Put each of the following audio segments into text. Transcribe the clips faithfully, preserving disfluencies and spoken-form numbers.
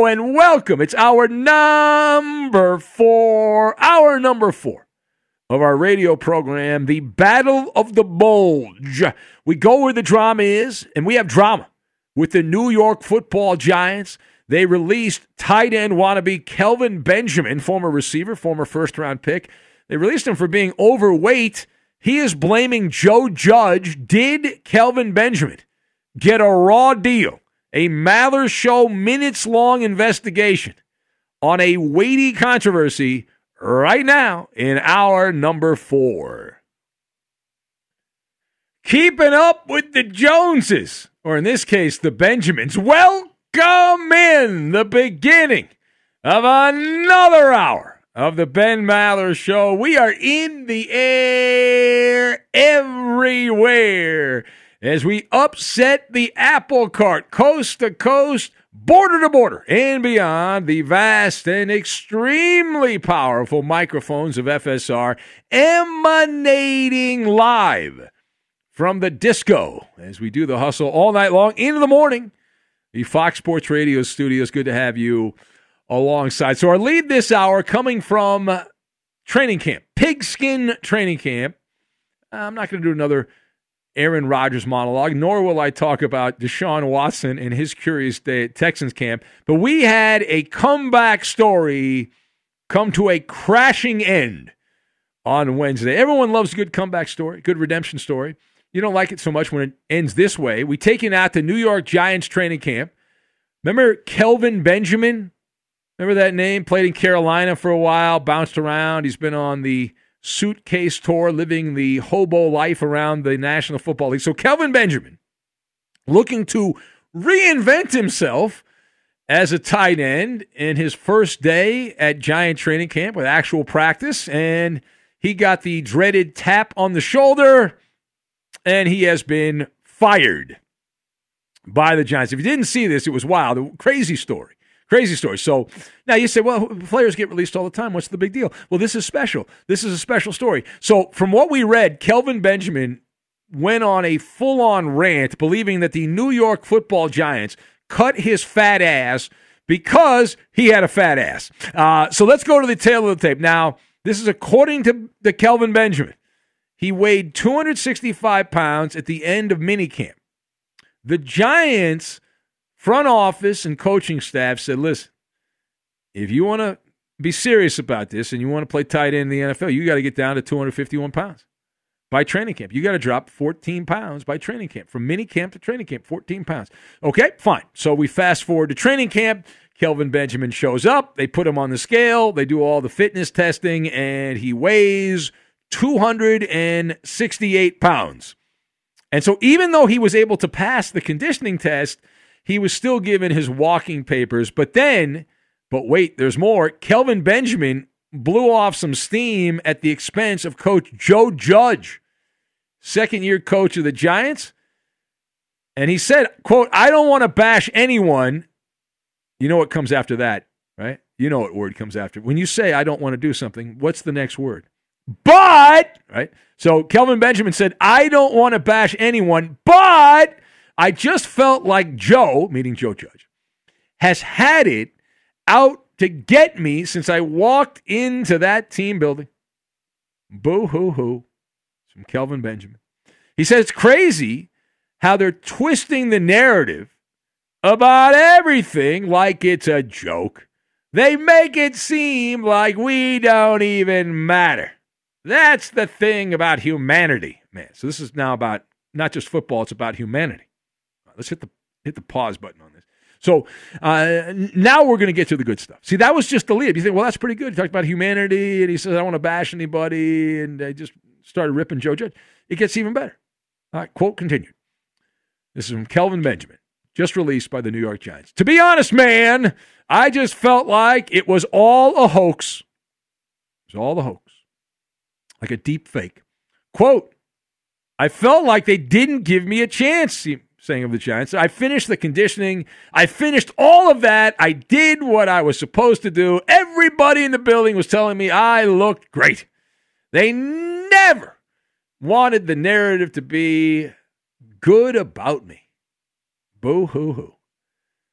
Hello and welcome. It's our number four, our number four of our radio program, the Battle of the Bulge. We go where the drama is, and we have drama with the New York Football Giants. They released tight end wannabe Kelvin Benjamin, former receiver, former first-round pick. They released him for being overweight. He is blaming Joe Judge. Did Kelvin Benjamin get a raw deal? A Maller Show minutes-long investigation on a weighty controversy right now in our number four. Keeping up with the Joneses, or in this case, the Benjamins. Welcome in the beginning of another hour of the Ben Maller Show. We are in the air everywhere as we upset the apple cart, coast to coast, border to border, and beyond the vast and extremely powerful microphones of F S R, emanating live from the disco as we do the hustle all night long into the morning. The Fox Sports Radio studios, good to have you alongside. So our lead this hour coming from training camp, Pigskin Training Camp. I'm not going to do another Aaron Rodgers monologue, nor will I talk about Deshaun Watson and his curious day at Texans camp. But we had a comeback story come to a crashing end on Wednesday. Everyone loves a good comeback story, good redemption story. You don't like it so much when it ends this way. We take it out to New York Giants training camp. Remember Kelvin Benjamin? Remember that name? Played in Carolina for a while, bounced around. He's been on the suitcase tour, living the hobo life around the National Football League. So Kelvin Benjamin, looking to reinvent himself as a tight end in his first day at Giant training camp with actual practice, and he got the dreaded tap on the shoulder, and he has been fired by the Giants. If you didn't see this, it was wild. A crazy story. Crazy story. So now you say, well, players get released all the time. What's the big deal? Well, this is special. This is a special story. So from what we read, Kelvin Benjamin went on a full-on rant believing that the New York Football Giants cut his fat ass because he had a fat ass. Uh, so let's go to the tail of the tape. Now, this is according to the Kelvin Benjamin. He weighed two hundred sixty-five pounds at the end of minicamp. The Giants front office and coaching staff said, listen, if you want to be serious about this and you want to play tight end in the N F L, you got to get down to two hundred fifty-one pounds by training camp. You got to drop fourteen pounds by training camp. From mini camp to training camp, fourteen pounds. Okay, fine. So we fast forward to training camp. Kelvin Benjamin shows up. They put him on the scale. They do all the fitness testing, and he weighs two hundred sixty-eight pounds. And so even though he was able to pass the conditioning test, he was still given his walking papers. But then, but wait, there's more. Kelvin Benjamin blew off some steam at the expense of Coach Joe Judge, second-year coach of the Giants. And he said, quote, I don't want to bash anyone. You know what comes after that, right? You know what word comes after. When you say I don't want to do something, what's the next word? But, right? So Kelvin Benjamin said, I don't want to bash anyone, but I just felt like Joe, meaning Joe Judge, has had it out to get me since I walked into that team building. Boo-hoo-hoo. It's from Kelvin Benjamin. He says it's crazy how they're twisting the narrative about everything like it's a joke. They make it seem like we don't even matter. That's the thing about humanity, man. So this is now about not just football, it's about humanity. Let's hit the hit the pause button on this. So uh, now we're going to get to the good stuff. See, that was just the lead. You think, well, that's pretty good. He talked about humanity, and he says, I don't want to bash anybody, and I just started ripping Joe Judge. It gets even better. All right, quote continued. This is from Kelvin Benjamin, just released by the New York Giants. To be honest, man, I just felt like it was all a hoax. It was all a hoax. Like a deep fake. Quote, I felt like they didn't give me a chance, saying of the Giants. I finished the conditioning. I finished all of that. I did what I was supposed to do. Everybody in the building was telling me I looked great. They never wanted the narrative to be good about me. Boo-hoo-hoo.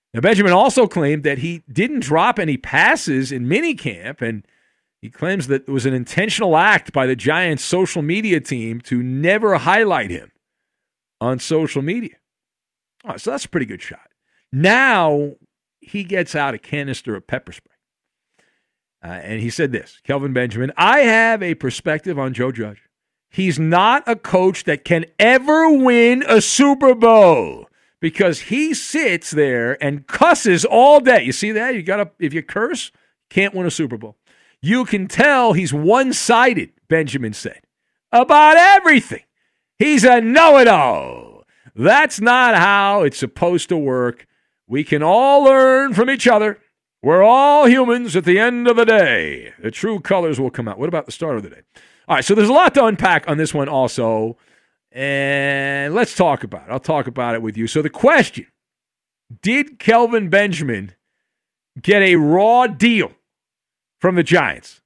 Now, Benjamin also claimed that he didn't drop any passes in minicamp, and he claims that it was an intentional act by the Giants' social media team to never highlight him on social media. Oh, so that's a pretty good shot. Now he gets out a canister of pepper spray. Uh, and he said this, Kelvin Benjamin, I have a perspective on Joe Judge. He's not a coach that can ever win a Super Bowl because he sits there and cusses all day. You see that? You gotta, if you curse, can't win a Super Bowl. You can tell he's one-sided, Benjamin said, about everything. He's a know-it-all. That's not how it's supposed to work. We can all learn from each other. We're all humans at the end of the day. The true colors will come out. What about the start of the day? All right, so there's a lot to unpack on this one also, and let's talk about it. I'll talk about it with you. So the question, did Kelvin Benjamin get a raw deal from the Giants?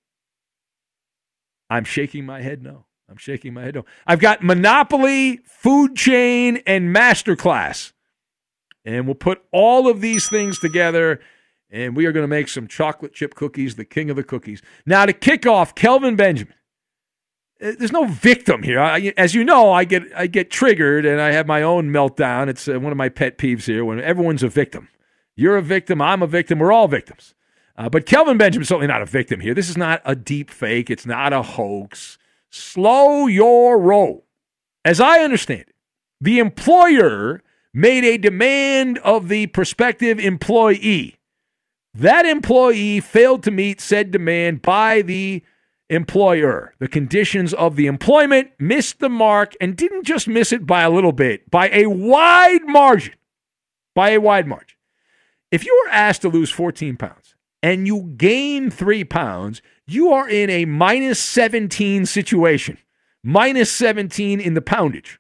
I'm shaking my head no. I'm shaking my head no. I've got Monopoly, Food Chain, and Masterclass, and we'll put all of these things together, and we are going to make some chocolate chip cookies, the king of the cookies. Now, to kick off, Kelvin Benjamin. There's no victim here. I, as you know, I get I get triggered, and I have my own meltdown. It's uh, one of my pet peeves here when everyone's a victim. You're a victim. I'm a victim. We're all victims. Uh, but Kelvin Benjamin's certainly not a victim here. This is not a deep fake. It's not a hoax. Slow your roll. As I understand it, the employer made a demand of the prospective employee. That employee failed to meet said demand by the employer. The conditions of the employment missed the mark and didn't just miss it by a little bit, by a wide margin. By a wide margin. If you were asked to lose fourteen pounds and you gain three pounds, you are in a minus seventeen situation. Minus seventeen in the poundage.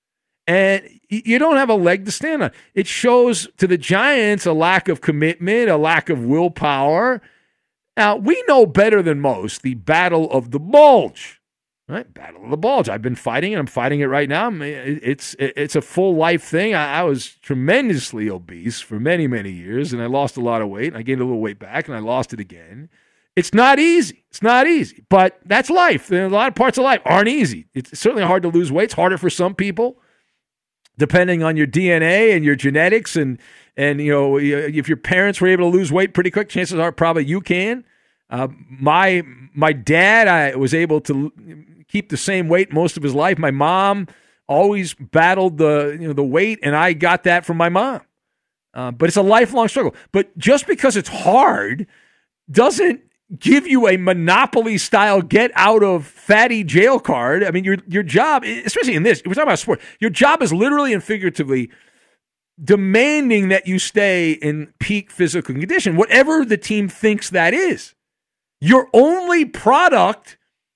And you don't have a leg to stand on. It shows to the Giants a lack of commitment, a lack of willpower. Now, we know better than most the battle of the bulge, right? Battle of the bulge. I've been fighting it. I'm fighting it right now. It's it's a full life thing. I, I was tremendously obese for many, many years, and I lost a lot of weight. I gained a little weight back, and I lost it again. It's not easy. It's not easy, but that's life. A lot of parts of life aren't easy. It's certainly hard to lose weight. It's harder for some people, depending on your D N A and your genetics, and and you know, if your parents were able to lose weight pretty quick, chances are probably you can. Uh, my my dad, I was able to keep the same weight most of his life. My mom always battled the you know the weight, and I got that from my mom. Uh, but it's a lifelong struggle. But just because it's hard doesn't give you a Monopoly style get out of fatty jail card. I mean, your your job, especially in this, we're talking about sport, your job is literally and figuratively demanding that you stay in peak physical condition, whatever the team thinks that is. Your only product,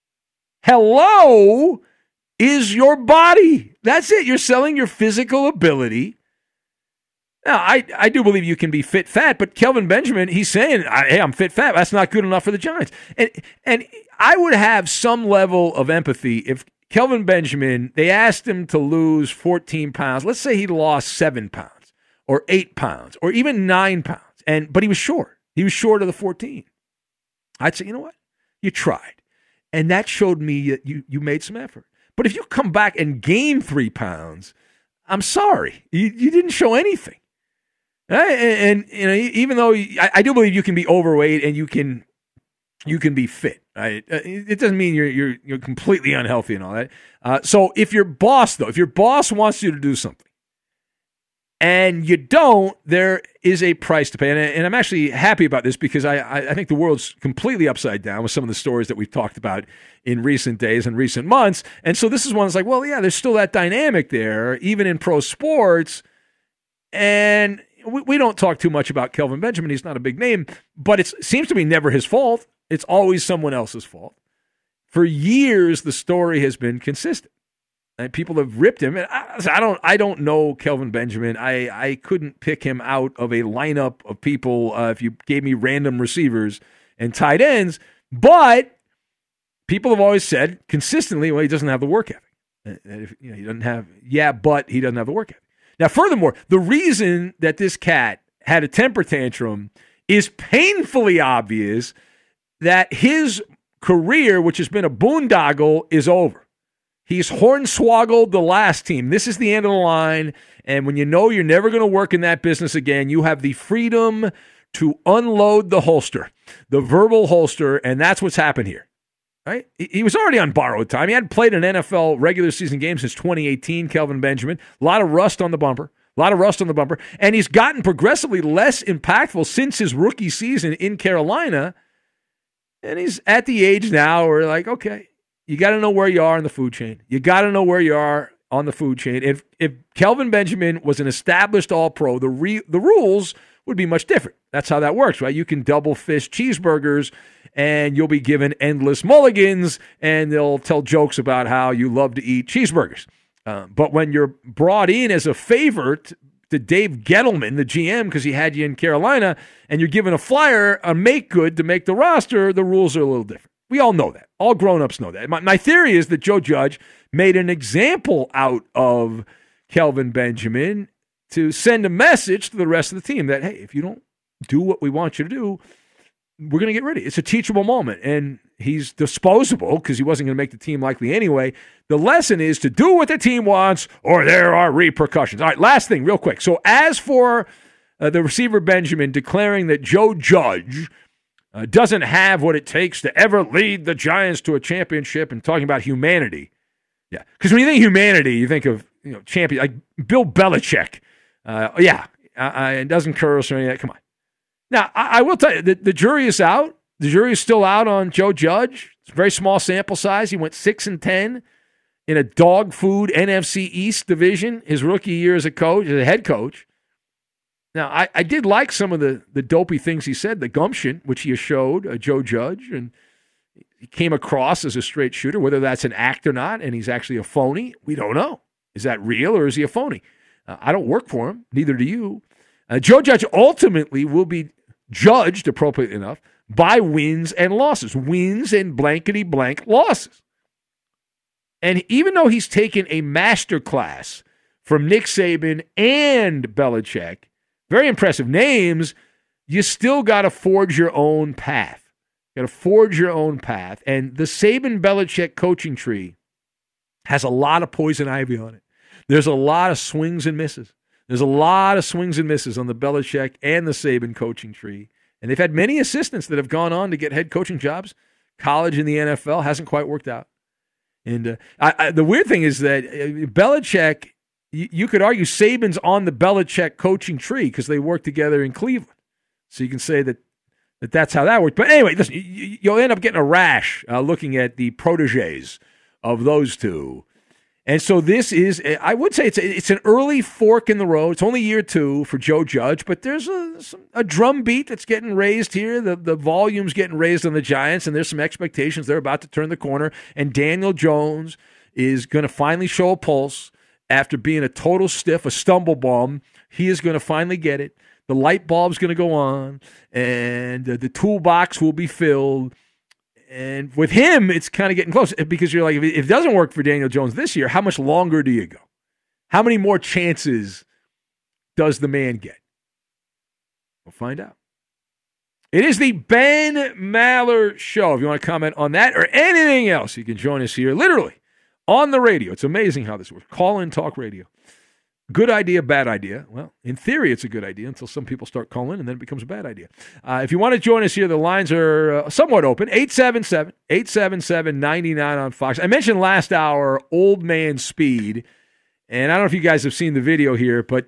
hello, is your body. That's it. You're selling your physical ability. Now, I, I do believe you can be fit fat, but Kelvin Benjamin, he's saying, hey, I'm fit fat. That's not good enough for the Giants. And and I would have some level of empathy if Kelvin Benjamin, they asked him to lose fourteen pounds. Let's say he lost seven pounds or eight pounds or even nine pounds. And but he was short. He was short of the fourteen. I'd say, you know what? You tried. And that showed me that you, you made some effort. But if you come back and gain three pounds, I'm sorry. You, you didn't show anything. And, and you know, even though I, I do believe you can be overweight and you can you can be fit, right? It doesn't mean you're you're you're completely unhealthy and all that. Uh, so if your boss, though, if your boss wants you to do something and you don't, there is a price to pay. And, and I'm actually happy about this because I, I I think the world's completely upside down with some of the stories that we've talked about in recent days and recent months. And so this is one that's like, well, yeah, there's still that dynamic there, even in pro sports. And we, we don't talk too much about Kelvin Benjamin. He's not a big name, but it seems to be never his fault. It's always someone else's fault. For years, the story has been consistent. And people have ripped him. And I, I don't I don't know Kelvin Benjamin. I, I couldn't pick him out of a lineup of people uh, if you gave me random receivers and tight ends. But people have always said consistently, well, he doesn't have the work ethic. And if, you know, he doesn't have, yeah, but he doesn't have the work ethic. Now, furthermore, the reason that this cat had a temper tantrum is painfully obvious that his career, which has been a boondoggle, is over. He's hornswoggled the last team. This is the end of the line, and when you know you're never going to work in that business again, you have the freedom to unload the holster, the verbal holster, and that's what's happened here. Right? He was already on borrowed time. He hadn't played an N F L regular season game since twenty eighteen, Kelvin Benjamin. A lot of rust on the bumper. A lot of rust on the bumper. And he's gotten progressively less impactful since his rookie season in Carolina. And he's at the age now where, like, okay, you got to know where you are in the food chain. You got to know where you are on the food chain. If if Kelvin Benjamin was an established All-Pro, the re, the rules would be much different. That's how that works, right? You can double fish cheeseburgers, and you'll be given endless mulligans, and they'll tell jokes about how you love to eat cheeseburgers. Uh, but when you're brought in as a favor to, to Dave Gettleman, the G M, because he had you in Carolina, and you're given a flyer, a make good to make the roster, the rules are a little different. We all know that. All grown-ups know that. My, my theory is that Joe Judge made an example out of Kelvin Benjamin to send a message to the rest of the team that, hey, if you don't do what we want you to do, we're going to get rid of you. It's a teachable moment, and he's disposable because he wasn't going to make the team likely anyway. The lesson is to do what the team wants or there are repercussions. All right, last thing, real quick. So as for uh, the receiver Benjamin declaring that Joe Judge uh, doesn't have what it takes to ever lead the Giants to a championship and talking about humanity. Yeah, because when you think humanity, you think of, you know, champion, like Bill Belichick. Uh, yeah, uh, it doesn't curse or anything. Come on. Now, I, I will tell you, the, the jury is out. The jury is still out on Joe Judge. It's a very small sample size. He went six and ten in a dog food N F C East division his rookie year as a coach, as a head coach. Now, I, I did like some of the, the dopey things he said, the gumption, which he showed, uh, Joe Judge, and he came across as a straight shooter. Whether that's an act or not, and he's actually a phony, we don't know. Is that real or is he a phony? Uh, I don't work for him. Neither do you. Uh, Joe Judge ultimately will be judged, appropriately enough, by wins and losses. Wins and blankety blank losses. And even though he's taken a master class from Nick Saban and Belichick, very impressive names, you still got to forge your own path. You got to forge your own path. And the Saban-Belichick coaching tree has a lot of poison ivy on it. There's a lot of swings and misses. There's a lot of swings and misses on the Belichick and the Saban coaching tree. And they've had many assistants that have gone on to get head coaching jobs. College in the N F L hasn't quite worked out. And uh, I, I, the weird thing is that uh, Belichick, you, you could argue Saban's on the Belichick coaching tree because they worked together in Cleveland. So you can say that, that that's how that worked. But anyway, listen, you, you'll end up getting a rash uh, looking at the proteges of those two. And so this is, I would say it's a, it's an early fork in the road. It's only year two for Joe Judge, but there's a, some, a drum beat that's getting raised here. The, the volume's getting raised on the Giants, and there's some expectations they're about to turn the corner. And Daniel Jones is going to finally show a pulse after being a total stiff, a stumble bum. He is going to finally get it. The light bulb's going to go on, and uh, the toolbox will be filled. And with him, it's kind of getting close because you're like, if it doesn't work for Daniel Jones this year, how much longer do you go? How many more chances does the man get? We'll find out. It is the Ben Maller Show. If you want to comment on that or anything else, you can join us here literally on the radio. It's amazing how this works. Call in, talk radio. Good idea, bad idea. Well, in theory, it's a good idea until some people start calling, and then it becomes a bad idea. Uh, if you want to join us here, the lines are uh, somewhat open. eight seven seven, eight seven seven, nine nine on Fox. I mentioned last hour Old Man Speed, and I don't know if you guys have seen the video here, but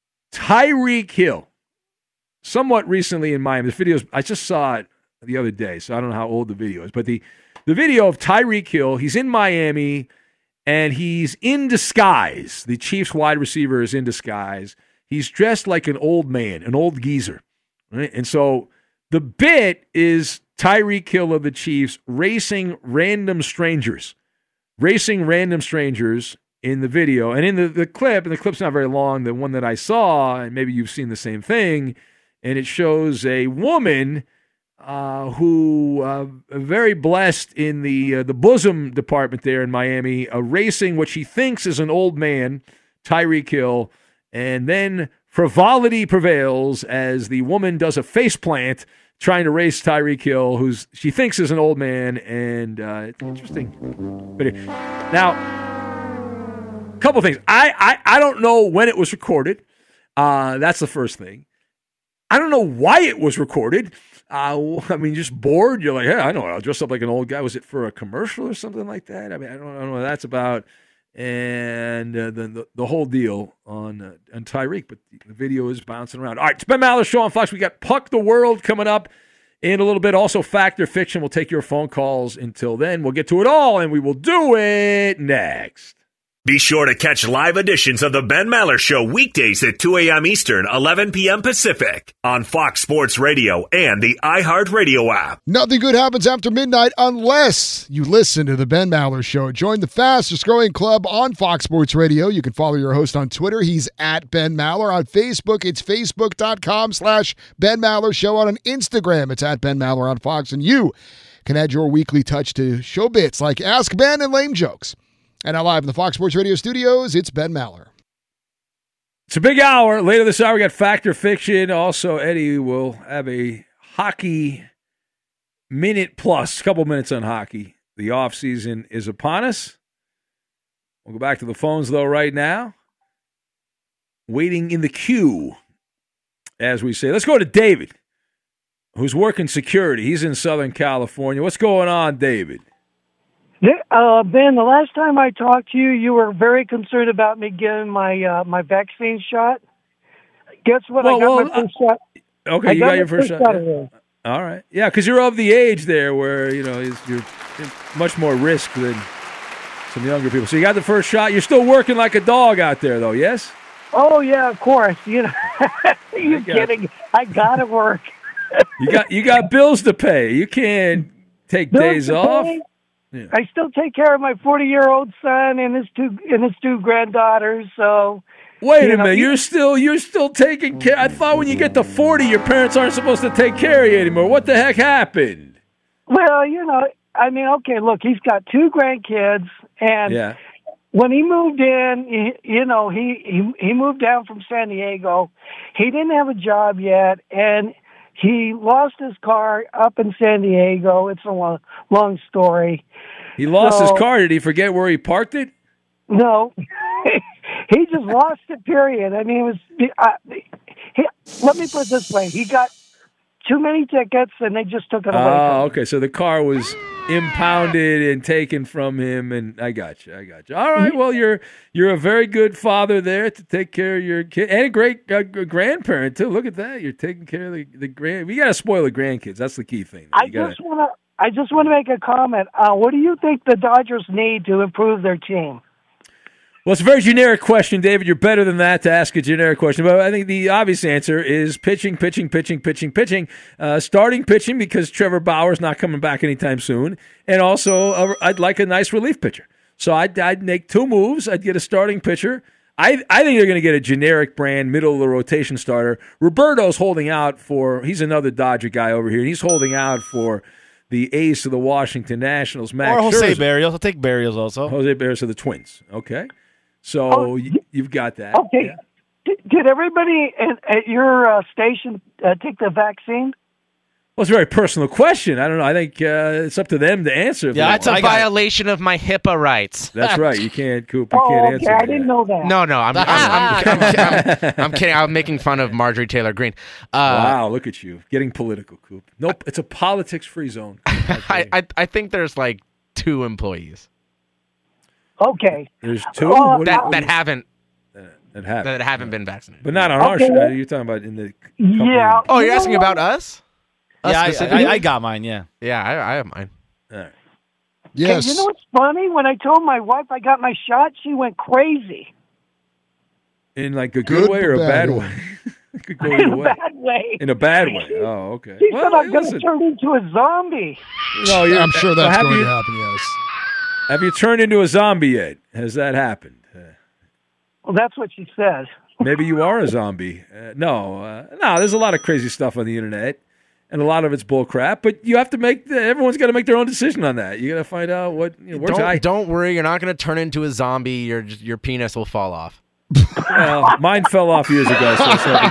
Tyreek Hill, somewhat recently in Miami. This video, I just saw it the other day, so I don't know how old the video is, but the, the video of Tyreek Hill, he's in Miami, and he's in disguise. The Chiefs wide receiver is in disguise. He's dressed like an old man, an old geezer. Right? And so the bit is Tyreek Hill of the Chiefs racing random strangers. Racing random strangers in the video. And in the, the clip, and the clip's not very long, the one that I saw, and maybe you've seen the same thing, and it shows a woman Uh, who uh, very blessed in the uh, the bosom department there in Miami, uh, racing what she thinks is an old man, Tyreek Hill, and then frivolity prevails as the woman does a faceplant trying to race Tyreek Hill, who's she thinks is an old man, and uh, it's interesting. But now, a couple things. I, I, I don't know when it was recorded. Uh, that's the first thing. I don't know why it was recorded. Uh, I mean, just bored. You're like, hey, I know. I'll dress up like an old guy. Was it for a commercial or something like that? I mean, I don't, I don't know what that's about. And uh, the, the the whole deal on uh, on Tyreek, but the video is bouncing around. All right, it's Ben Maller Show on Fox. We got Puck the World coming up in a little bit. Also, Fact or Fiction. We'll take your phone calls until then. We'll get to it all, and we will do it next. Be sure to catch live editions of the Ben Maller Show weekdays at two a.m. Eastern, eleven p.m. Pacific on Fox Sports Radio and the iHeartRadio app. Nothing good happens after midnight unless you listen to the Ben Maller Show. Join the fastest growing club on Fox Sports Radio. You can follow your host on Twitter. He's at Ben Maller. On Facebook, it's facebook.com slash Ben Maller Show. On Instagram, it's at Ben Maller on Fox. And you can add your weekly touch to show bits like Ask Ben and Lame Jokes. And now live in the Fox Sports Radio studios, it's Ben Maller. It's a big hour. Later this hour, we got Fact or Fiction. Also, Eddie will have a hockey minute plus, a couple minutes on hockey. The offseason is upon us. We'll go back to the phones, though, right now. Waiting in the queue, as we say. Let's go to David, who's working security. He's in Southern California. What's going on, David? Uh, Ben, the last time I talked to you, you were very concerned about me getting my uh, my vaccine shot. Guess what? Well, I got well, my first shot. Okay, I you got, got your first shot. shot Yeah. All right. Yeah, because you're of the age there where, you know, you're much more risk than some younger people. So you got the first shot. You're still working like a dog out there, though, yes? Oh, yeah, of course. You know, you kidding? You. I got to work. you got you got bills to pay. You can't take bills days off. Pay? Yeah. I still take care of my forty-year-old son and his two and his two granddaughters. So wait a know, minute, you're still you're still taking care. I thought when you get to forty, your parents aren't supposed to take care of you anymore. What the heck happened? Well, you know, I mean, okay, look, he's got two grandkids, and yeah. when he moved in, he, you know, he, he he moved down from San Diego. He didn't have a job yet, and he lost his car up in San Diego. It's a long, long story. He lost so, his car. Did he forget where he parked it? No. He just lost it, period. I mean, it was. Uh, he, let me put it this way. He got too many tickets, and they just took it away. Oh, okay. So the car was impounded and taken from him, and I got you. I got you. All right. Well, you're you're a very good father there to take care of your kid, and a great uh, grandparent too. Look at that. You're taking care of the, the grand. We got to spoil the grandkids. That's the key thing. I gotta, just want to. I just want to make a comment. Uh, what do you think the Dodgers need to improve their team? Well, it's a very generic question, David. You're better than that to ask a generic question. But I think the obvious answer is pitching, pitching, pitching, pitching, pitching. Uh, starting pitching because Trevor Bauer's not coming back anytime soon. And also, uh, I'd like a nice relief pitcher. So I'd, I'd make two moves. I'd get a starting pitcher. I, I think they're going to get a generic brand, middle of the rotation starter. Roberto's holding out for – he's another Dodger guy over here. And he's holding out for the ace of the Washington Nationals, Max Or Jose Scherzer. Barrios. I'll take Barrios also. Jose Barrios of the Twins. Okay. So oh, you've got that. Okay. Yeah. Did, did everybody at, at your uh, station uh, take the vaccine? Well, it's a very personal question. I don't know. I think uh, it's up to them to answer. Yeah, it's a violation of my HIPAA rights. That's right. You can't, Coop. You oh, can't okay. answer I that. didn't know that. No, no. I'm, I'm, I'm, I'm, I'm, I'm kidding. I'm making fun of Marjorie Taylor Greene. Uh, wow, look at you. Getting political, Coop. Nope, it's a politics-free zone. I, I, I think there's like two employees. Okay. There's two? Uh, that, that haven't that haven't. that haven't been vaccinated. But not on okay. our show. You're talking about in the company. Yeah. Oh, you're asking about us? us yeah, I, I, I got mine, yeah. Yeah, I, I have mine. All right. Yes. Hey, you know what's funny? When I told my wife I got my shot, she went crazy. In like a good, Good way or a bad, bad way? Could go In either a way. bad way. In a bad way. Oh, okay. She well, said I'm going listen. to turn into a zombie. No, you're- I'm sure that's have going you, to happen, yes. Have you turned into a zombie yet? Has that happened? Uh, Well, that's what she said. maybe you are a zombie. Uh, no, uh, no. There's a lot of crazy stuff on the internet, and a lot of it's bull crap. But you have to make. The, everyone's got to make their own decision on that. You got to find out what. You know, where's Don't, I, don't worry. You're not going to turn into a zombie. Your your penis will fall off. Well, mine fell off years ago. So it's not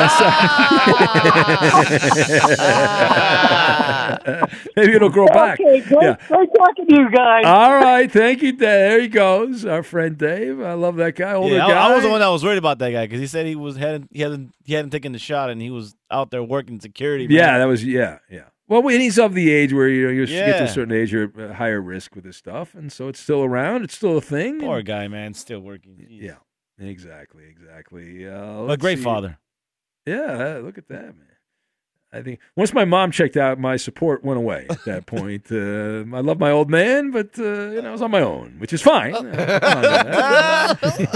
maybe it'll grow back. Okay, great, Yeah. great talking to you guys. All right, thank you, Dave. There he goes, our friend Dave. I love that guy. Older Yeah, I, guy. I was the one that was worried about that guy because he said he was hadn't he hadn't he hadn't taken the shot and he was out there working security. Man. Yeah, that was yeah, yeah. Well, and he's of the age where you know you get to Yeah. a certain age, you're at higher risk with this stuff, and so it's still around. It's still a thing. Poor and- guy, man, still working. Jeez. Yeah, exactly, exactly. Uh, What a let's great see. father. Yeah, look at that, man. I think once my mom checked out, my support went away at that point. Uh, I love my old man, but uh, you know, I was on my own, which is fine. Uh,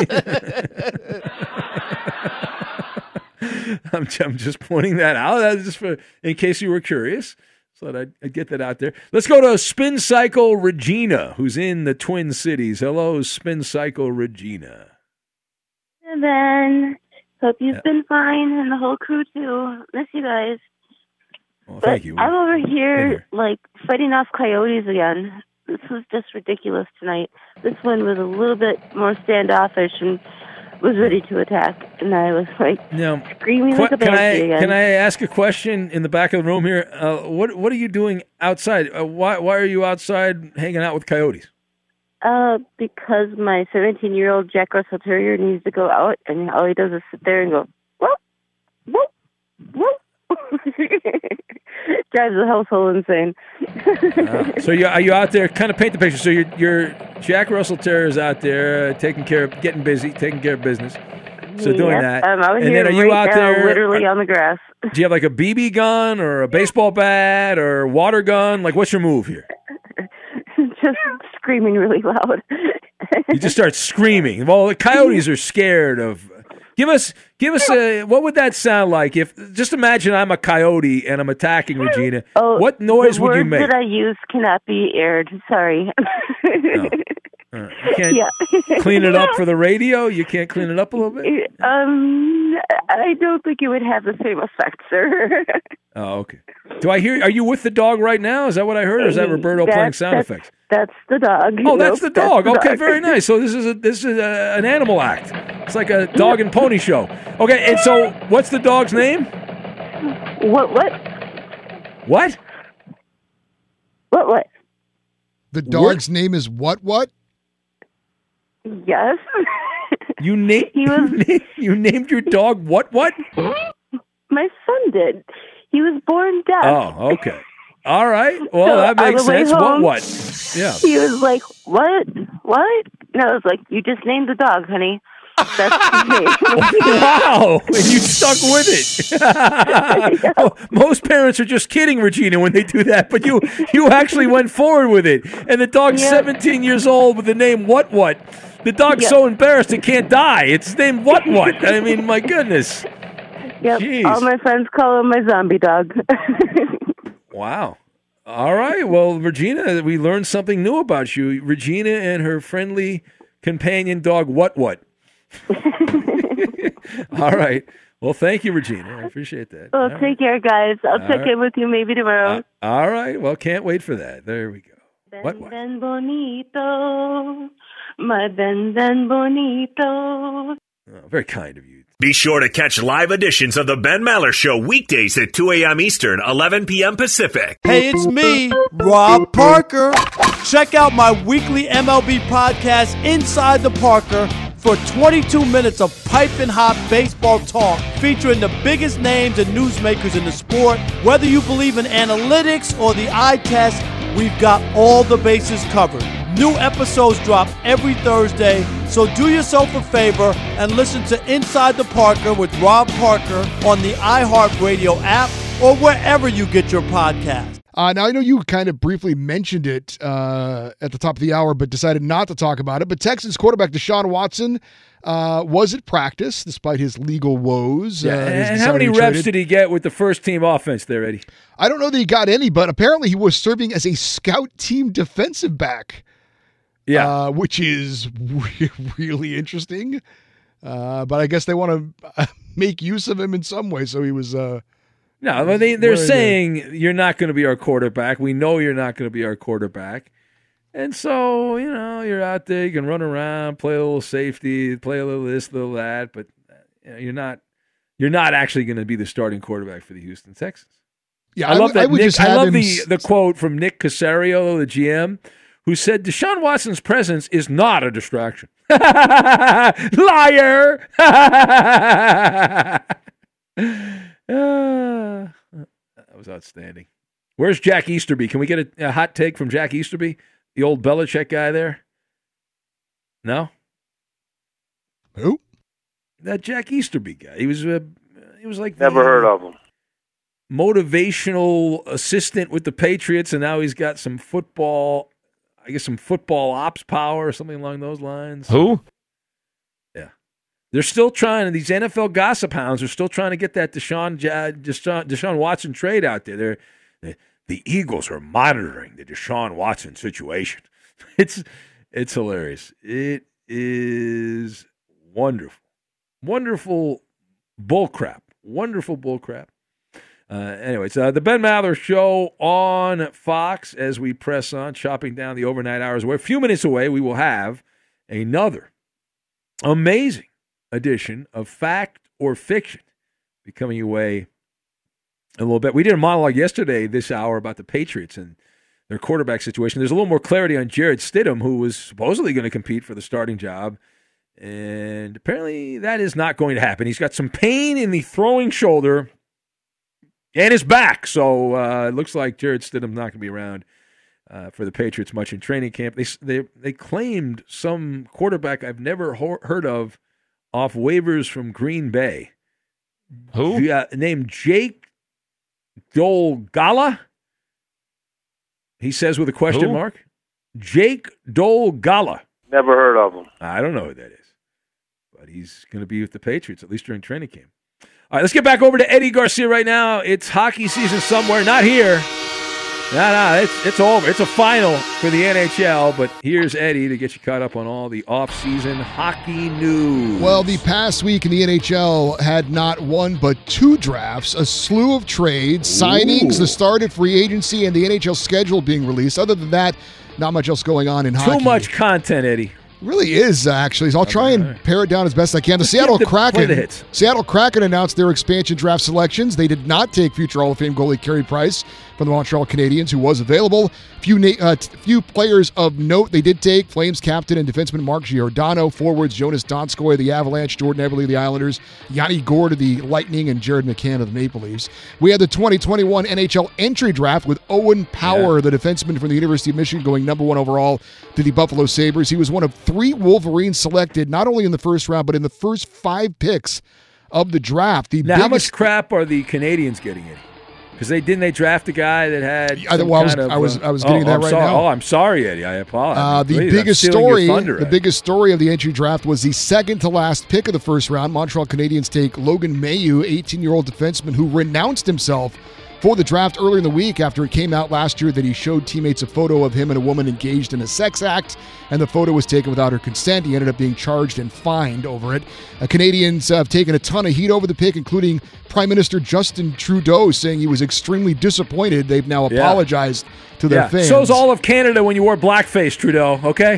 I'm, I'm just pointing that out. That's just for in case you were curious. So that I'd, I'd get that out there. Let's go to Spin Cycle Regina, who's in the Twin Cities. Hello, Spin Cycle Regina. Hey, Ben. Hope you've Yeah. been fine, and the whole crew too. Miss you guys. Well, But thank you. I'm over Been here, here. like, fighting off coyotes again. This was just ridiculous tonight. This one was a little bit more standoffish and was ready to attack, and I was, like, Now, screaming Qu- like a can I banshee again. can I ask a question in the back of the room here? Uh, what what are you doing outside? Uh, why why are you outside hanging out with coyotes? Uh, because my seventeen-year-old Jack Russell Terrier needs to go out, and all he does is sit there and go, whoop, whoop, whoop. Drives the household insane. Uh, so you are you out there? Kind of paint the picture. So your your Jack Russell Terrier is out there uh, taking care of, getting busy, taking care of business. So doing Yep, that. I'm out and here then are you right out now, there? literally on the grass. Do you have like a B B gun or a baseball bat or water gun? Like, what's your move here? Just screaming really loud. You just start screaming. Well, the coyotes are scared of. Give us, give us a. What would that sound like if? Just imagine I'm a coyote and I'm attacking Regina. Oh, What noise the would you words make? that I use cannot be aired. Sorry. No. Uh, you can't Yeah. clean it up for the radio. You can't clean it up a little bit. Um, I don't think it would have the same effect, sir. Oh, okay. Do I hear? Are you with the dog right now? Is that what I heard, or is that Roberto That- playing sound that's- effects? That's the dog. Oh, that's the Nope, dog. the Okay, dog. very nice. So this is a this is a, an animal act. It's like a dog and pony show. Okay, and so what's the dog's name? What? What? What? What? What? The dog's name is what? What? Yes. You named He was- you, named, you named your dog what? What? My son did. He was born deaf. Oh, okay. All right. Well, So, that on makes the way sense. What? home- What? Yeah. He was like, "What? What?" And I was like, "You just named the dog, honey. That's his name." Wow, and you stuck with it. Well, most parents are just kidding, Regina, when they do that, but you you actually went forward with it. And the dog's Yeah. seventeen years old with the name What What. The dog's Yeah. so embarrassed it can't die. It's named What What. I mean, my goodness. Yep. Jeez. All my friends call him my zombie dog. Wow. All right. Well, Regina, we learned something new about you. Regina and her friendly companion dog What What. All right. Well, thank you, Regina. I appreciate that. Well, All take right. care, guys. I'll All check right. in with you maybe tomorrow. Uh, all right. Well, can't wait for that. There we go. What, what? Ben bonito, my Ben Ben bonito. Oh, very kind of you. Be sure to catch live editions of the Ben Maller Show weekdays at two a.m. Eastern, eleven p.m. Pacific. Hey, it's me, Rob Parker. Check out my weekly M L B podcast, Inside the Parker, for twenty-two minutes of piping hot baseball talk featuring the biggest names and newsmakers in the sport. Whether you believe in analytics or the eye test, we've got all the bases covered. New episodes drop every Thursday, so do yourself a favor and listen to Inside the Parker with Rob Parker on the iHeartRadio app or wherever you get your podcast. Uh, now, I know you kind of briefly mentioned it uh, at the top of the hour, but decided not to talk about it. But Texans quarterback Deshaun Watson uh, was at practice despite his legal woes. Yeah, uh, his and desire how many to be reps traded. did he get with the first team offense there, Eddie? I don't know that he got any, but apparently he was serving as a scout team defensive back. Yeah. Uh, which is re- really interesting. Uh, but I guess they want to make use of him in some way. So he was. Uh, no, but they, they're wearing saying you're not going to be our quarterback. We know you're not going to be our quarterback. And so, you know, you're out there, you can run around, play a little safety, play a little this, a little that, but you know, you're not you're not actually going to be the starting quarterback for the Houston Texans. Yeah, I, I love would, that. I would Nick, just I have love him the s- the quote from Nick Caserio, the G M, who said Deshaun Watson's presence is not a distraction. Liar. Uh, that was outstanding. Where's Jack Easterby? Can we get a, a hot take from Jack Easterby, the old Belichick guy there? No? Who? That Jack Easterby guy. He was uh, he was like Never the heard of him. motivational assistant with the Patriots, and now he's got some football, I guess some football ops power or something along those lines. Who? They're still trying, these N F L gossip hounds are still trying to get that Deshaun, Deshaun, Deshaun Watson trade out there. They're, they, the Eagles are monitoring the Deshaun Watson situation. It's it's hilarious. It is wonderful. Wonderful bullcrap. Wonderful bullcrap. Uh, anyways, uh, the Ben Maller Show on Fox as we press on, chopping down the overnight hours. We're a few minutes away. We will have another amazing edition of Fact or Fiction be coming your way in a little bit. We did a monologue yesterday this hour about the Patriots and their quarterback situation. There's a little more clarity on Jarrett Stidham, who was supposedly going to compete for the starting job, and apparently that is not going to happen. He's got some pain in the throwing shoulder and his back, so uh, it looks like Jarrett Stidham's not going to be around uh, for the Patriots much in training camp. They they they claimed some quarterback I've never ho- heard of off waivers from Green Bay. Who? Uh, named Jake Dolgala. He says with a question Who? mark. Jake Dolgala. Never heard of him. I don't know who that is, but he's going to be with the Patriots, at least during training camp. All right, let's get back over to Eddie Garcia right now. It's hockey season somewhere, not here. No, no, it's it's over. It's a final for the N H L, but here's Eddie to get you caught up on all the off-season hockey news. Well, the past week in the N H L had not one but two drafts, a slew of trades, signings, the start of free agency, and the N H L schedule being released. Other than that, not much else going on in hockey. Too much content, Eddie. Really is, actually. So I'll try and right. pare it down as best I can. The Let's Seattle get the- play Kraken the hits. Seattle Kraken announced their expansion draft selections. They did not take future Hall of Fame goalie Carey Price from the Montreal Canadiens, who was available. Few na- uh, t- few players of note they did take: Flames captain and defenseman Mark Giordano, forwards Jonas Donskoy of the Avalanche, Jordan Eberle of the Islanders, Yanni Gourde of the Lightning, and Jared McCann of the Maple Leafs. We had the twenty twenty-one N H L entry draft with Owen Power, Yeah. the defenseman from the University of Michigan, going number one overall to the Buffalo Sabres. He was one of three Wolverines selected, not only in the first round, but in the first five picks of the draft. The Now, how biggest much crap are the Canadians getting in? Because they didn't they draft a guy that had I- some well, I was- kind of, I was- uh, I was getting oh, that I'm right sorry. now. Oh, I'm sorry, Eddie. I apologize. Uh, the Please, I'm biggest stealing your story, thunder, the Eddie. biggest story of the entry draft was the second to last pick of the first round. Montreal Canadiens take Logan Mailloux, eighteen-year-old defenseman who renounced himself for the draft earlier in the week after it came out last year that he showed teammates a photo of him and a woman engaged in a sex act, and the photo was taken without her consent. He ended up being charged and fined over it. Uh, Canadians have taken a ton of heat over the pick, including Prime Minister Justin Trudeau saying he was extremely disappointed. They've now Yeah. apologized to their Yeah. fans. So's all of Canada when you wore blackface, Trudeau, okay?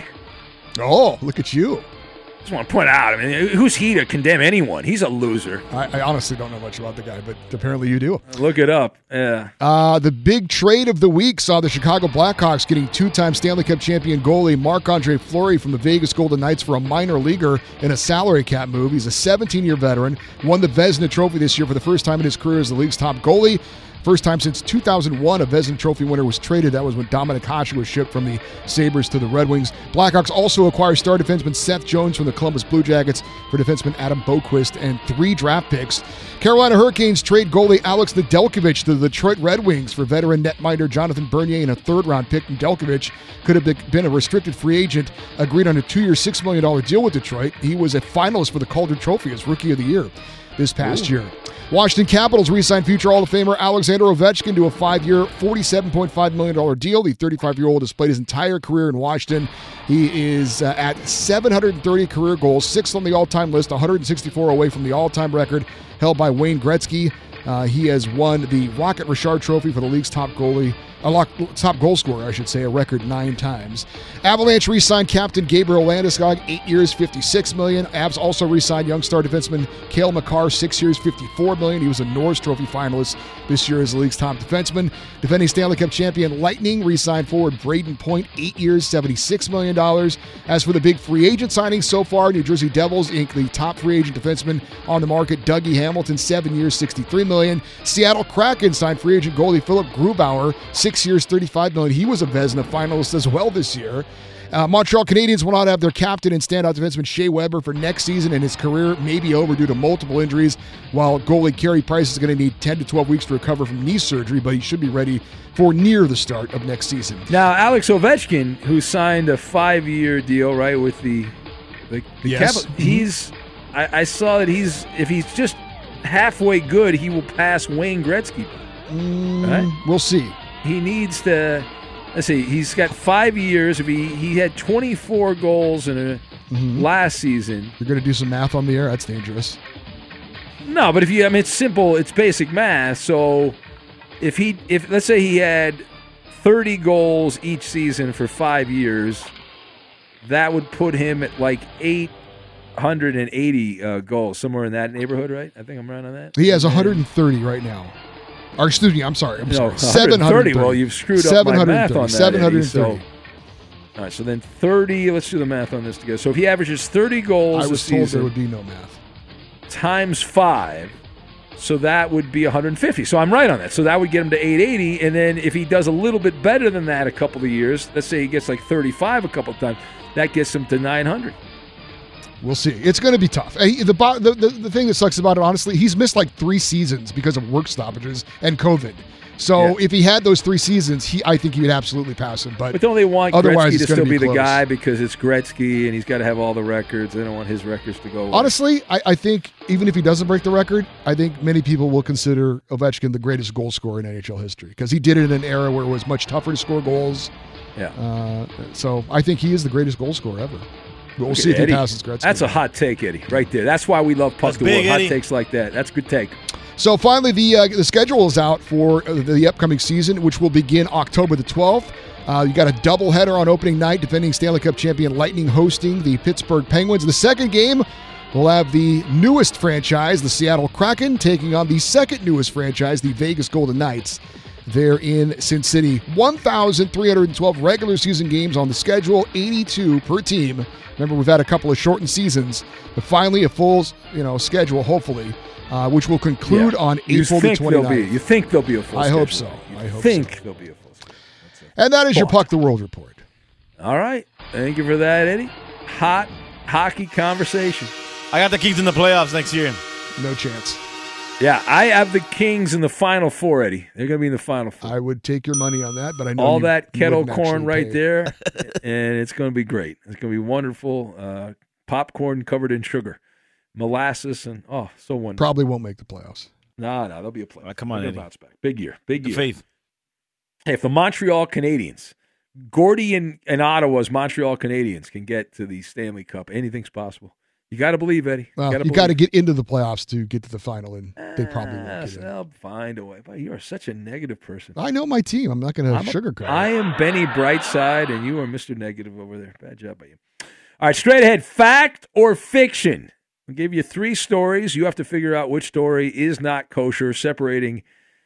Oh, look at you. Just want to point out, I mean, who's he to condemn anyone? He's a loser. I, I honestly don't know much about the guy, but apparently you do. Look it up. Yeah. Uh, the big trade of the week saw the Chicago Blackhawks getting two-time Stanley Cup champion goalie Marc-Andre Fleury from the Vegas Golden Knights for a minor leaguer in a salary cap move. He's a seventeen-year veteran, won the Vezina Trophy this year for the first time in his career as the league's top goalie. First time since two thousand one a Vezina Trophy winner was traded. That was when Dominic Hasek was shipped from the Sabres to the Red Wings. Blackhawks also acquire star defenseman Seth Jones from the Columbus Blue Jackets for defenseman Adam Boquist and three draft picks. Carolina Hurricanes trade goalie Alex Nedeljkovic to the Detroit Red Wings for veteran netminder Jonathan Bernier and a third-round pick. Nedeljkovic could have been a restricted free agent, agreed on a two-year, six million dollars deal with Detroit. He was a finalist for the Calder Trophy as Rookie of the Year this past Ooh. year. Washington Capitals re-signed future Hall of Famer Alexander Ovechkin to a five-year, forty-seven point five million dollars deal. The thirty-five-year-old has played his entire career in Washington. He is uh, at seven hundred thirty career goals, sixth on the all-time list, one hundred sixty-four away from the all-time record held by Wayne Gretzky. Uh, he has won the Rocket Richard Trophy for the league's top goalie, uh, top goal scorer, I should say, a record nine times. Avalanche re-signed captain Gabriel Landeskog, eight years, fifty-six million dollars. Avs also re-signed young star defenseman Cale Makar, six years, fifty-four million dollars. He was a Norris Trophy finalist this year as the league's top defenseman. Defending Stanley Cup champion Lightning re-signed forward Braden Point, eight years, seventy-six million dollars. As for the big free agent signings so far, New Jersey Devils inked the top free agent defenseman on the market, Dougie Hamilton, seven years, sixty-three million dollars. Seattle Kraken signed free agent goalie Philip Grubauer, six years, thirty-five million dollars. He was a Vezina finalist as well this year. Uh, Montreal Canadiens will not have their captain and standout defenseman Shea Weber for next season, and his career may be over due to multiple injuries, while goalie Carey Price is going to need ten to twelve weeks to recover from knee surgery, but he should be ready for near the start of next season. Now, Alex Ovechkin, who signed a five-year deal, right, with the the, the yes. Cap- he's I, I saw that he's if he's just halfway good, he will pass Wayne Gretzky. Mm, right? We'll see. He needs to. Let's see. He's got five years. If he he had twenty-four goals in a mm-hmm. last season. You're going to do some math on the air? That's dangerous. No, but if you, I mean, it's simple. It's basic math. So, if he, if let's say he had thirty goals each season for five years, that would put him at like eight hundred eighty uh, goals, somewhere in that neighborhood, right? I think I'm right on that. He has one hundred thirty right now. Or excuse me, I'm sorry. I'm no, sorry. seven hundred thirty. Well, you've screwed up my math on that. seven hundred thirty. Eddie, so, all right, so then thirty. Let's do the math on this together. So if he averages thirty goals I was a told season, there would be no math. Times five, so that would be one hundred fifty. So I'm right on that. So that would get him to eight eighty, and then if he does a little bit better than that a couple of years, let's say he gets like thirty-five a couple of times, that gets him to nine hundred. We'll see. It's going to be tough. The, the, the, the thing that sucks about it, honestly, he's missed like three seasons because of work stoppages and COVID. So yeah. if he had those three seasons, he I think he would absolutely pass him. But, but don't they want otherwise Gretzky to still be, be the guy because it's Gretzky and he's got to have all the records? They don't want his records to go away. Honestly, I, I think even if he doesn't break the record, I think many people will consider Ovechkin the greatest goal scorer in N H L history because he did it in an era where it was much tougher to score goals. Yeah. Uh, so I think he is the greatest goal scorer ever. We'll see if Eddie, he passes Gretzky. That's a hot take, Eddie, right there. That's why we love Puck the World. Hot takes like that. That's a good take. So finally, the uh, the schedule is out for uh, the upcoming season, which will begin October the twelfth. Uh, you got a doubleheader on opening night, defending Stanley Cup champion Lightning hosting the Pittsburgh Penguins. The second game will have the newest franchise, the Seattle Kraken, taking on the second newest franchise, the Vegas Golden Knights. They're in Sin City. one thousand three hundred twelve regular season games on the schedule, eighty-two per team. Remember, we've had a couple of shortened seasons, but finally a full, you know, schedule, hopefully, uh, which will conclude yeah. on you April the twenty-ninth. Be, you think there'll be a full I schedule. hope so. You I hope think so. there'll be a full schedule. And that is your Puck the World report. All right. Thank you for that, Eddie. Hot hockey conversation. I got the Kings in the playoffs next year. No chance. Yeah, I have the Kings in the Final Four, Eddie. They're going to be in the Final Four. I would take your money on that, but I know all you, that you kettle corn right pay. there, and it's going to be great. It's going to be wonderful. Uh, popcorn covered in sugar, molasses, and oh, so wonderful. Probably won't make the playoffs. No, no, they'll be a playoff. Oh, come on, Eddie. Bounce back. Big year, big the year. Faith. Hey, if the Montreal Canadiens, Gordy and, and Ottawa's Montreal Canadiens can get to the Stanley Cup, anything's possible. You got to believe, Eddie. Well, you got gotta to get into the playoffs to get to the final, and they probably won't ah, get in. They'll find a way. But you are such a negative person. I know my team. I'm not going to sugarcoat. I am Benny Brightside, and you are Mister Negative over there. Bad job by you. All right, straight ahead. Fact or fiction? I'll give you three stories. You have to figure out which story is not kosher, separating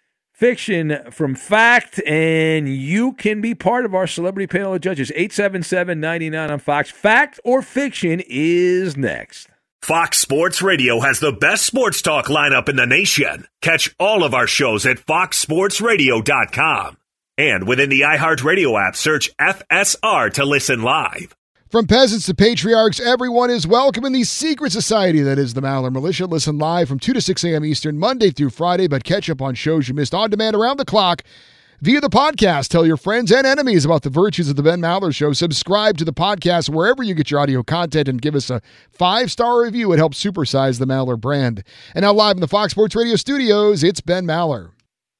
fiction from fact, and you can be part of our celebrity panel of judges. eight seven seven, nine nine on Fox. Fact or fiction is next. Fox Sports Radio has the best sports talk lineup in the nation. Catch all of our shows at fox sports radio dot com. And within the iHeartRadio app, search F S R to listen live. From peasants to patriarchs, everyone is welcome in the secret society that is the Maller Militia. Listen live from two to six a.m. Eastern, Monday through Friday, but catch up on shows you missed on demand around the clock via the podcast. Tell your friends and enemies about the virtues of the Ben Maller Show. Subscribe to the podcast wherever you get your audio content and give us a five-star review. It helps supersize the Maller brand. And now live in the Fox Sports Radio studios, it's Ben Maller.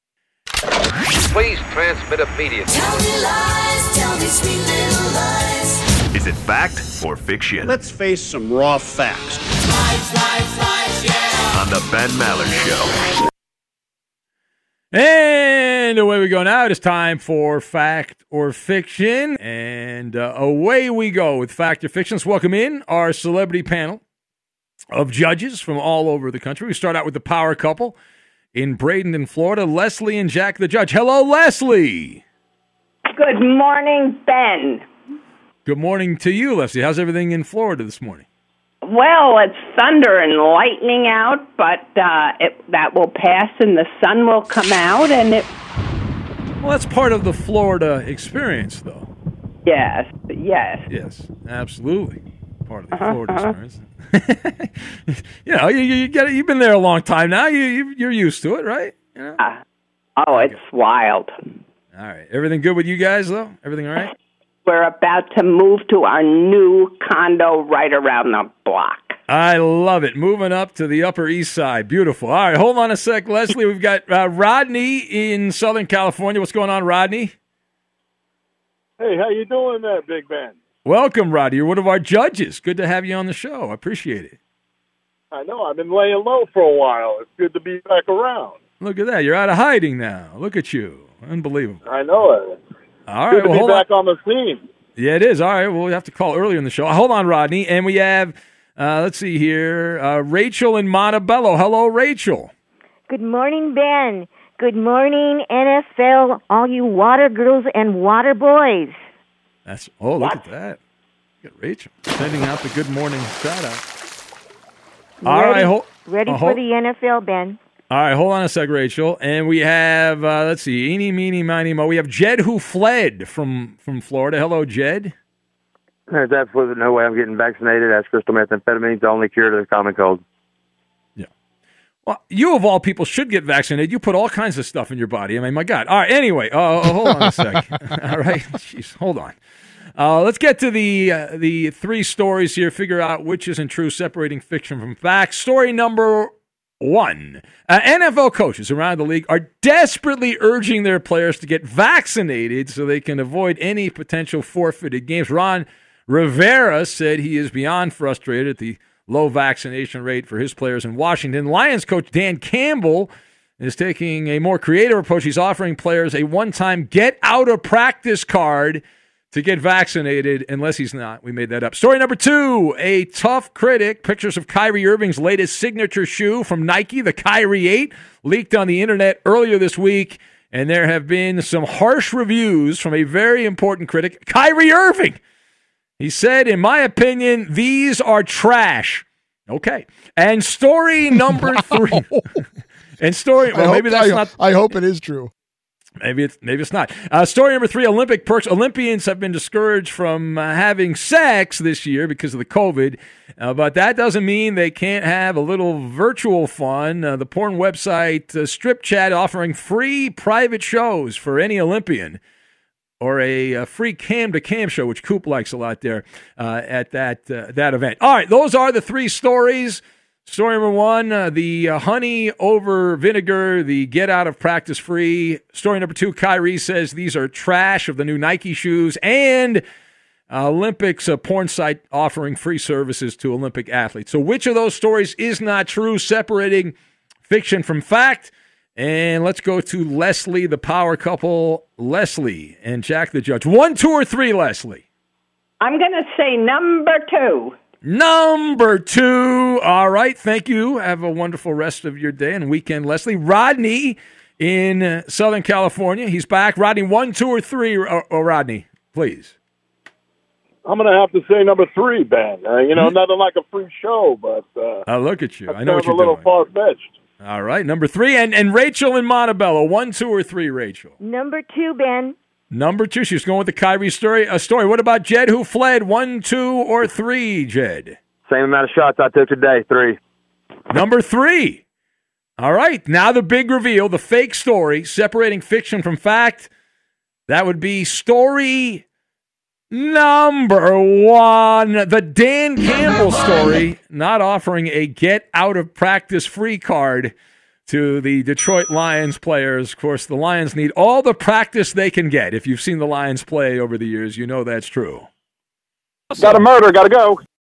Please transmit immediately. Tell me lies, tell me sweet little lies. Is it fact or fiction? Let's face some raw facts. Lies, lies, lies, yeah. On the Ben Maller Show. And away we go now. It is time for Fact or Fiction. And uh, away we go with Fact or Fiction. Let's welcome in our celebrity panel of judges from all over the country. We start out with the power couple in Bradenton, Florida, Leslie and Jack the Judge. Hello, Leslie. Good morning, Ben. Good morning to you, Leslie. How's everything in Florida this morning? Well, it's thunder and lightning out, but uh, it, that will pass and the sun will come out, and it... Well, that's part of the Florida experience, though. Yes, yes. Yes, absolutely. Part of the Uh-huh, Florida uh-huh. experience. you know, you, you get it, you've been there a long time now. You, you, you're used to it, right? You know? Uh, oh, it's wild. All right. Everything good with you guys, though? Everything all right? We're about to move to our new condo right around the block. I love it. Moving up to the Upper East Side. Beautiful. All right, hold on a sec, Leslie. We've got uh, Rodney in Southern California. What's going on, Rodney? Hey, how you doing there, Big Ben? Welcome, Rodney. You're one of our judges. Good to have you on the show. I appreciate it. I know, I've been laying low for a while. It's good to be back around. Look at that. You're out of hiding now. Look at you. Unbelievable. I know it. All Good right, to well, be hold back on. on the scene. Yeah, it is. All right, well, we have to call earlier in the show. Hold on, Rodney. And we have, uh, let's see here, uh, Rachel in Montebello. Hello, Rachel. Good morning, Ben. Good morning, N F L, all you water girls and water boys. That's Oh, look at that. Look at Rachel sending out the good morning shout-out. All ready, right, hold, ready uh, for hold, the N F L, Ben. All right, hold on a sec, Rachel. And we have, uh, let's see, eeny, meeny, miny, mo. We have Jed who fled from, from Florida. Hello, Jed. There's absolutely no way I'm getting vaccinated. That's crystal methamphetamine, the only cure to the common cold. Yeah. Well, you of all people should get vaccinated. You put all kinds of stuff in your body. I mean, my God. All right, anyway, uh, hold on a sec. All right, jeez, hold on. Uh, let's get to the uh, the three stories here, figure out which isn't true, separating fiction from fact. Story number one. Uh, N F L coaches around the league are desperately urging their players to get vaccinated so they can avoid any potential forfeited games. Ron Rivera said he is beyond frustrated at the low vaccination rate for his players in Washington. Lions coach Dan Campbell is taking a more creative approach. He's offering players a one-time get-out-of-practice card to get vaccinated, unless he's not. We made that up. Story number two, a tough critic. Pictures of Kyrie Irving's latest signature shoe from Nike, the Kyrie eight, leaked on the internet earlier this week, and there have been some harsh reviews from a very important critic, Kyrie Irving. He said, in my opinion, these are trash. Okay. And story number three. and story, well, I maybe hope, that's I, not. I hope it is true. Maybe it's maybe it's not. Uh, story number three: Olympic perks. Olympians have been discouraged from uh, having sex this year because of the COVID, uh, but that doesn't mean they can't have a little virtual fun. Uh, the porn website uh, Strip Chat offering free private shows for any Olympian, or a, a free cam to cam show, which Coop likes a lot there uh, at that uh, that event. All right, those are the three stories. Story number one, uh, the uh, honey over vinegar, the get out of practice free. Story number two, Kyrie says these are trash of the new Nike shoes. And uh, Olympics, a porn site offering free services to Olympic athletes. So which of those stories is not true, separating fiction from fact? And let's go to Leslie, the power couple. Leslie and Jack the Judge. One, two, or three, Leslie? I'm going to say number two. Number two. All right. Thank you. Have a wonderful rest of your day and weekend, Leslie. Rodney in uh, Southern California. He's back. Rodney, one, two, or three. Or, or Rodney, please. I'm going to have to say number three, Ben. Uh, you know, nothing like a free show, but uh, Oh, look at you. that's I know kind what of you're a little doing. far-fetched. All right. Number three. And, and Rachel in Montebello. One, two, or three, Rachel? Number two, Ben. Number two. She's going with the Kyrie story. A story. What about Jed who fled? One, two, or three, Jed? Same amount of shots I took today, three. Number three. All right. Now the big reveal, the fake story, separating fiction from fact. That would be story number one. The Dan Campbell story, not offering a get out of practice free card to the Detroit Lions players. Of course, the Lions need all the practice they can get. If you've seen the Lions play over the years, you know that's true. Got a murder, got to go.